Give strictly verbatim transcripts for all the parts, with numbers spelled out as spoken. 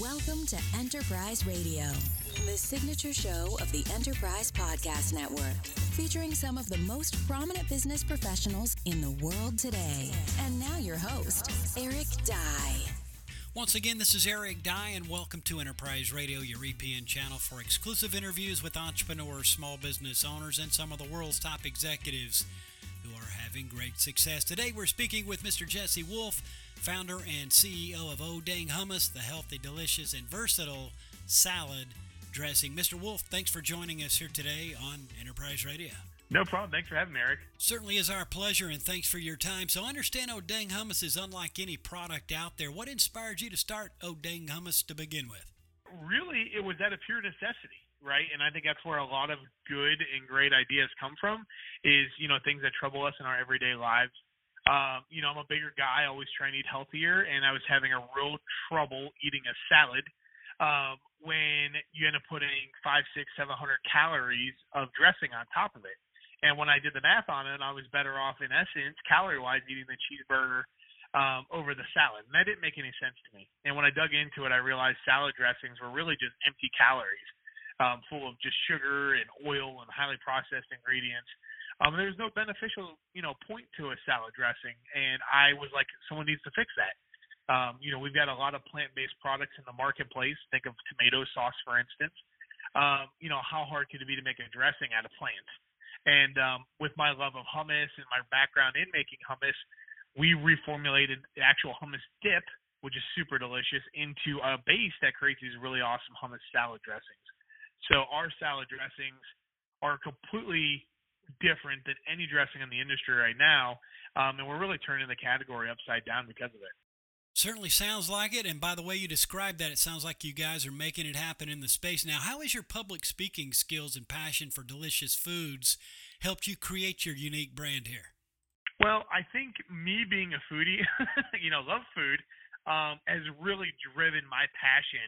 Welcome to Enterprise Radio, the signature show of the Enterprise Podcast Network, featuring some of the most prominent business professionals in the world today. And now your host, Eric Dye. Once again, this is Eric Dye, and welcome to Enterprise Radio, your E P N channel for exclusive interviews with entrepreneurs, small business owners, and some of the world's top executives who are having great success. Today, we're speaking with Mister Jesse Wolf, founder and C E O of Oh Dang Hummus, the healthy, delicious, and versatile salad dressing. Mister Wolf, thanks for joining us here today on Enterprise Radio. No problem. Thanks for having me, Eric. Certainly is our pleasure, and thanks for your time. So I understand Oh Dang Hummus is unlike any product out there. What inspired you to start Oh Dang Hummus to begin with? Really, it was out of pure necessity, right? And I think that's where a lot of good and great ideas come from is, you know, things that trouble us in our everyday lives. Um, you know, I'm a bigger guy, always trying to eat healthier, and I was having a real trouble eating a salad um, when you end up putting five, six, seven hundred calories of dressing on top of it. And when I did the math on it, I was better off, in essence, calorie-wise, eating the cheeseburger um, over the salad. And that didn't make any sense to me. And when I dug into it, I realized salad dressings were really just empty calories, um, full of just sugar and oil and highly processed ingredients. Um, there's no beneficial, you know, point to a salad dressing. And I was like, someone needs to fix that. Um, you know, we've got a lot of plant-based products in the marketplace. Think of tomato sauce, for instance. Um, you know, how hard could it be to make a dressing out of plants? And um, with my love of hummus and my background in making hummus, we reformulated the actual hummus dip, which is super delicious, into a base that creates these really awesome hummus salad dressings. So our salad dressings are completely different than any dressing in the industry right now, um, and we're really turning the category upside down because of it. Certainly sounds like it, and by the way you described that, it sounds like you guys are making it happen in the space. Now, how has your public speaking skills and passion for delicious foods helped you create your unique brand here? Well, I think me being a foodie, you know, love food, um, has really driven my passion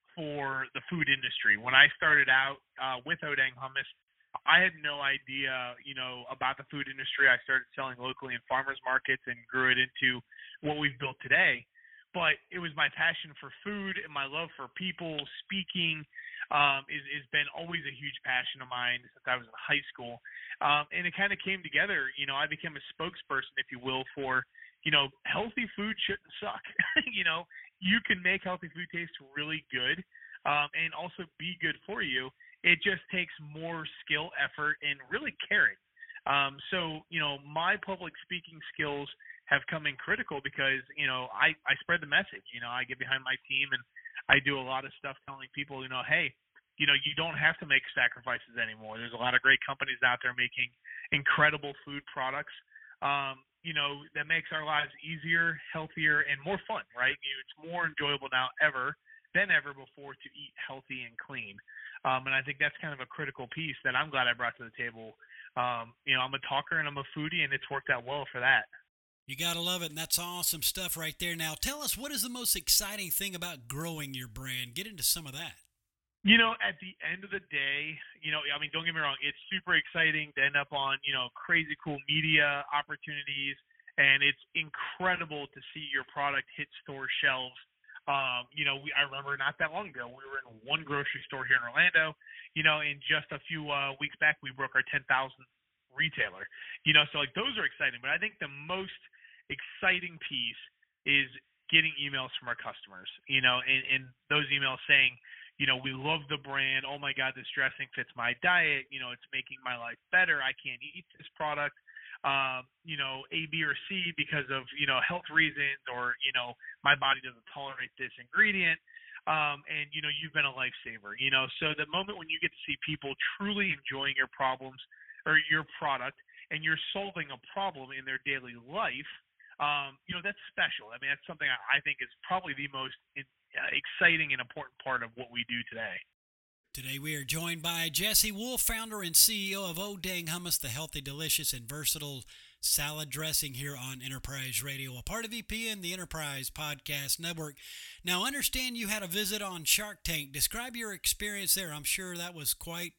for the food industry. When I started out uh, with Oh Dang Hummus, I had no idea, you know, about the food industry. I started selling locally in farmers markets and grew it into what we've built today. But it was my passion for food and my love for people. Speaking um, is has been always a huge passion of mine since I was in high school. Um, and it kind of came together. You know, I became a spokesperson, if you will, for, you know, healthy food shouldn't suck. You know, you can make healthy food taste really good um, and also be good for you. It just takes more skill, effort, and really caring. Um, so, you know, my public speaking skills have come in critical because, you know, I, I spread the message. You know, I get behind my team and I do a lot of stuff telling people, you know, hey, you know, you don't have to make sacrifices anymore. There's a lot of great companies out there making incredible food products, um, you know, that makes our lives easier, healthier, and more fun, right? You, it's more enjoyable now ever than ever before to eat healthy and clean. Um, and I think that's kind of a critical piece that I'm glad I brought to the table. Um, you know, I'm a talker and I'm a foodie, and it's worked out well for that. You got to love it, and that's awesome stuff right there. Now, tell us, what is the most exciting thing about growing your brand? Get into some of that. You know, at the end of the day, you know, I mean, don't get me wrong, it's super exciting to end up on, you know, crazy cool media opportunities, and it's incredible to see your product hit store shelves. Um, you know, we, I remember not that long ago, we were in one grocery store here in Orlando, you know, in just a few uh, weeks back, we broke our ten thousandth retailer, you know, so like those are exciting. But I think the most exciting piece is getting emails from our customers, you know, and, and those emails saying, you know, we love the brand. Oh my God, this dressing fits my diet. You know, it's making my life better. I can't eat this product. Um, you know, A, B, or C because of, you know, health reasons, or, you know, my body doesn't tolerate this ingredient. Um, and, you know, you've been a lifesaver, you know. So the moment when you get to see people truly enjoying your problems or your product, and you're solving a problem in their daily life, um, you know, that's special. I mean, that's something I, I think is probably the most in, uh, exciting and important part of what we do today. Today we are joined by Jesse Wolf, founder and C E O of Oh Dang Hummus, the healthy, delicious, and versatile salad dressing here on Enterprise Radio, a part of E P N, the Enterprise Podcast Network. Now, I understand you had a visit on Shark Tank. Describe your experience there. I'm sure that was quite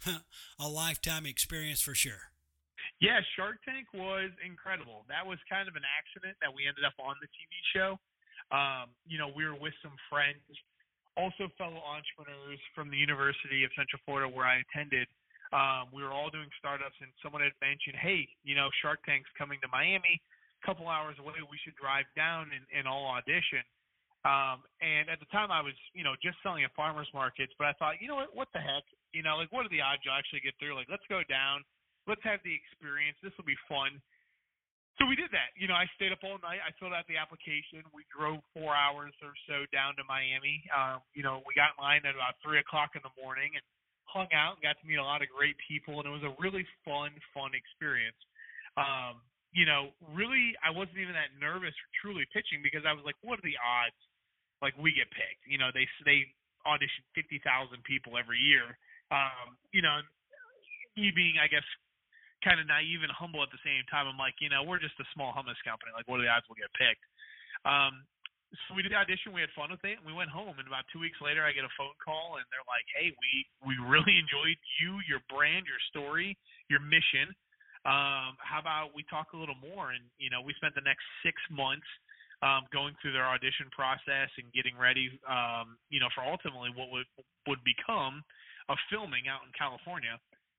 a lifetime experience for sure. Yeah, Shark Tank was incredible. That was kind of an accident that we ended up on the T V show. Um, you know, we were with some friends also fellow entrepreneurs from the University of Central Florida where I attended. Um, we were all doing startups, and someone had mentioned, hey, you know, Shark Tank's coming to Miami, a couple hours away. We should drive down and, and all audition. Um, and at the time, I was, you know, just selling at farmers markets. But I thought, you know what, what the heck? You know, like, what are the odds you'll actually get through? Like, let's go down. Let's have the experience. This will be fun. So we did that. You know, I stayed up all night. I filled out the application. We drove four hours or so down to Miami. Um, you know, we got in line at about three o'clock in the morning and hung out and got to meet a lot of great people. And it was a really fun, fun experience. Um, you know, really, I wasn't even that nervous for truly pitching because I was like, what are the odds? Like, we get picked. You know, they they audition fifty thousand people every year. Um, you know, me being, I guess, kind of naive and humble at the same time, I'm like, you know, we're just a small hummus company. Like, what are the odds we'll get picked? Um, so we did the audition. We had fun with it, and we went home. And about two weeks later, I get a phone call, and they're like, hey, we, we really enjoyed you, your brand, your story, your mission. Um, how about we talk a little more? And, you know, we spent the next six months Um, going through their audition process and getting ready, um, you know, for ultimately what would would become a filming out in California.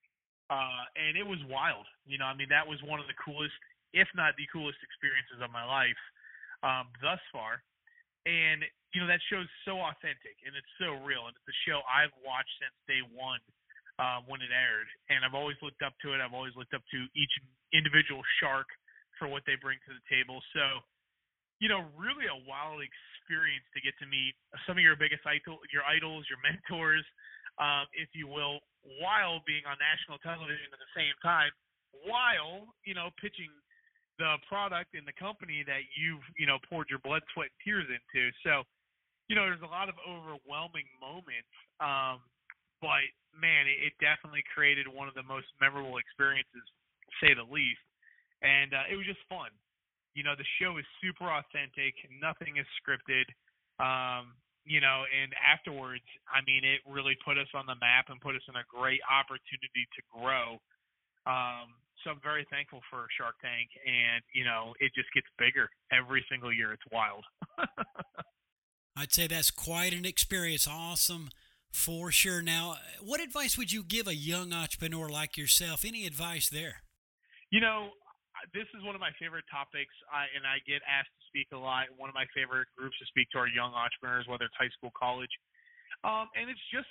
Uh, and it was wild. You know, I mean, that was one of the coolest, if not the coolest experiences of my life um, thus far. And, you know, that show's so authentic and it's so real. And it's a show I've watched since day one uh, when it aired. And I've always looked up to it. I've always looked up to each individual shark for what they bring to the table. So, you know, really a wild experience to get to meet some of your biggest idol, your idols, your mentors, um, if you will, while being on national television at the same time, while, you know, pitching the product and the company that you've, you know, poured your blood, sweat, and tears into. So, you know, there's a lot of overwhelming moments, um, but, man, it, it definitely created one of the most memorable experiences, to say the least, and uh, it was just fun. You know, the show is super authentic. Nothing is scripted. Um, you know, and afterwards, I mean, it really put us on the map and put us in a great opportunity to grow. Um, so I'm very thankful for Shark Tank. And, you know, it just gets bigger every single year. It's wild. I'd say that's quite an experience. Awesome, for sure. Now, what advice would you give a young entrepreneur like yourself? Any advice there? You know, this is one of my favorite topics, I, and I get asked to speak a lot. One of my favorite groups to speak to are young entrepreneurs, whether it's high school, college. Um, and it's just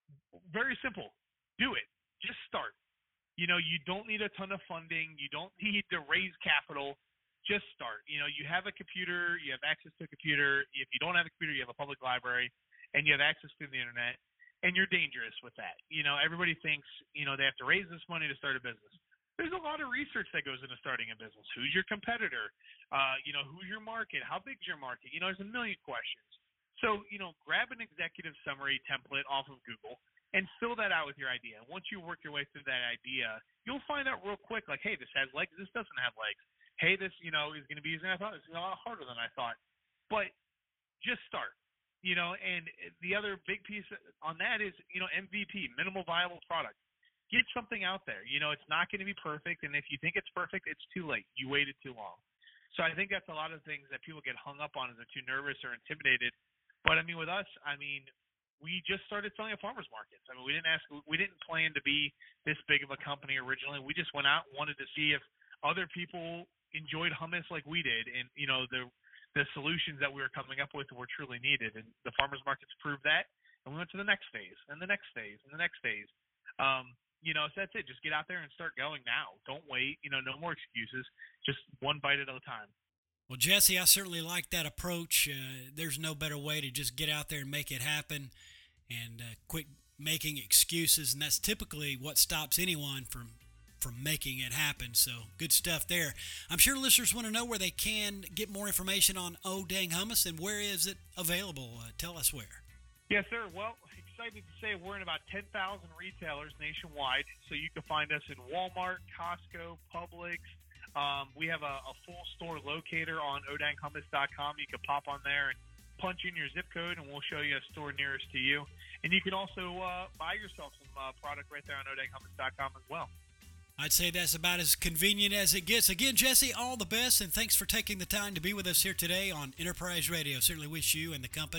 very simple. Do it. Just start. You know, you don't need a ton of funding. You don't need to raise capital. Just start. You know, you have a computer. You have access to a computer. If you don't have a computer, you have a public library, and you have access to the internet, and you're dangerous with that. You know, everybody thinks, you know, they have to raise this money to start a business. There's a lot of research that goes into starting a business. Who's your competitor? Uh, you know, who's your market? How big's your market? You know, there's a million questions. So, you know, grab an executive summary template off of Google and fill that out with your idea. Once you work your way through that idea, you'll find out real quick, like, hey, this has legs, this doesn't have legs. Hey, this, you know, is going to be easier than I thought. It's a lot harder than I thought. But just start. You know, and the other big piece on that is, you know, M V P, minimal viable product. Get something out there. You know, it's not going to be perfect, and if you think it's perfect, it's too late. You waited too long. So I think that's a lot of things that people get hung up on, is they're too nervous or intimidated. But I mean, with us, I mean, we just started selling at farmers markets. I mean, we didn't ask, we didn't plan to be this big of a company originally. We just went out and wanted to see if other people enjoyed hummus like we did, and you know, the the solutions that we were coming up with were truly needed. And the farmers markets proved that. And we went to the next phase, and the next phase, and the next phase. Um, You know, so that's it. Just get out there and start going now. Don't wait. You know, no more excuses. Just one bite at a time. Well, Jesse, I certainly like that approach. Uh, there's no better way to just get out there and make it happen and uh, quit making excuses. And that's typically what stops anyone from from making it happen. So good stuff there. I'm sure listeners want to know where they can get more information on Oh Dang Hummus, and where is it available? Uh, tell us where. Yes, sir. Well, excited to say we're in about ten thousand retailers nationwide, so you can find us in Walmart, Costco, Publix. Um, we have a, a full store locator on oh dang hummus dot com. You can pop on there and punch in your zip code, and we'll show you a store nearest to you. And you can also uh, buy yourself some uh, product right there on oh dang hummus dot com as well. I'd say that's about as convenient as it gets. Again, Jesse, all the best, and thanks for taking the time to be with us here today on Enterprise Radio. Certainly wish you and the company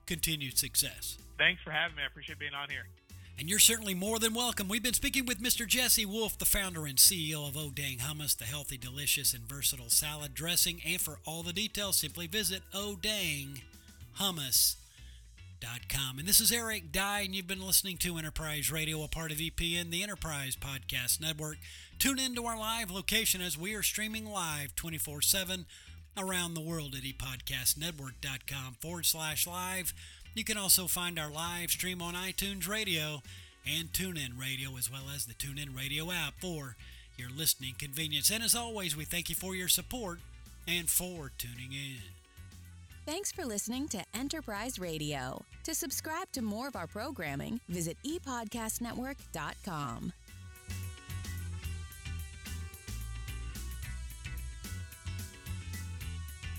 continued success. Thanks for having me. I appreciate being on here. And you're certainly more than welcome. We've been speaking with Mister Jesse Wolf, the founder and C E O of Oh Dang Hummus, the healthy, delicious, and versatile salad dressing. And for all the details, simply visit oh dang hummus dot com. And this is Eric Dye, and you've been listening to Enterprise Radio, a part of E P N, the Enterprise Podcast Network. Tune in to our live location as we are streaming live twenty-four seven around the world at epodcastnetwork.com forward slash live. You can also find our live stream on iTunes Radio and TuneIn Radio, as well as the TuneIn Radio app for your listening convenience. And as always, we thank you for your support and for tuning in. Thanks for listening to Enterprise Radio. To subscribe to more of our programming, visit e podcast network dot com.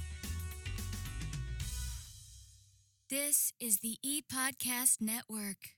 This is the ePodcast Network.